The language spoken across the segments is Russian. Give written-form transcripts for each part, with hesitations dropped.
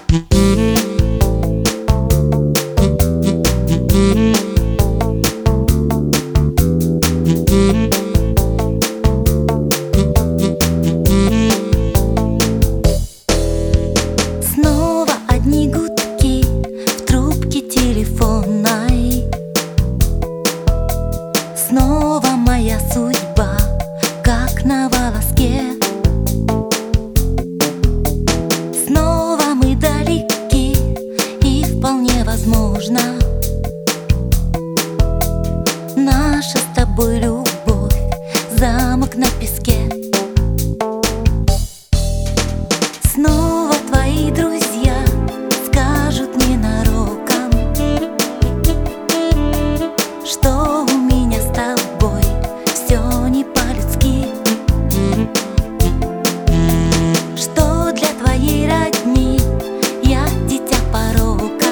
Снова одни гудки в трубке телефонной. Снова моя судьба, как на волоске. Снова мы далеки, и вполне возможно наша с тобой любовь — замок на песке. Снова твои друзья скажут ненароком, что у меня с тобой все не по-людски, что для твоей родни я дитя порока,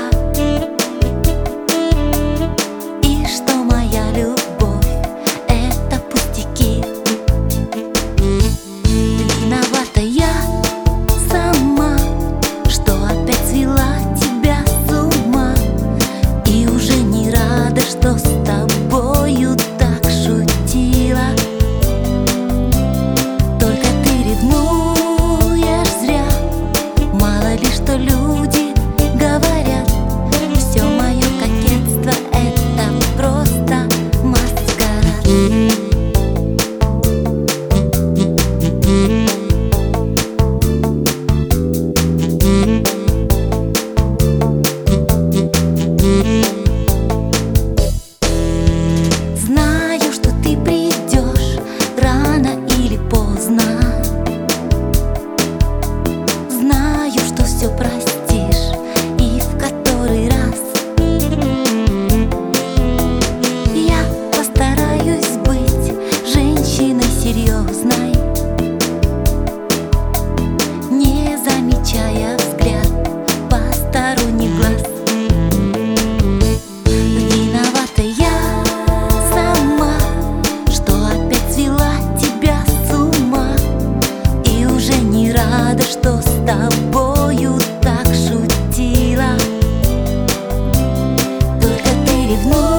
и что моя любовь — это пустяки. Виновата я сама, что опять свела тебя с ума, и уже не рада, что с тобою так шутила. Только ты ревнуешь зря, мало ли что люди говорят. Все мое кокетство — это просто маскарад. Знаю, что ты придешь рано или поздно. Знаю, что все простишь, и в который раз я постараюсь быть женщиной серьезной, не замечая взгляд посторонних глаз. Виновата я сама, что опять свела тебя с ума, и уже не рада, что с тобою так шутила. Только ты ревнуешь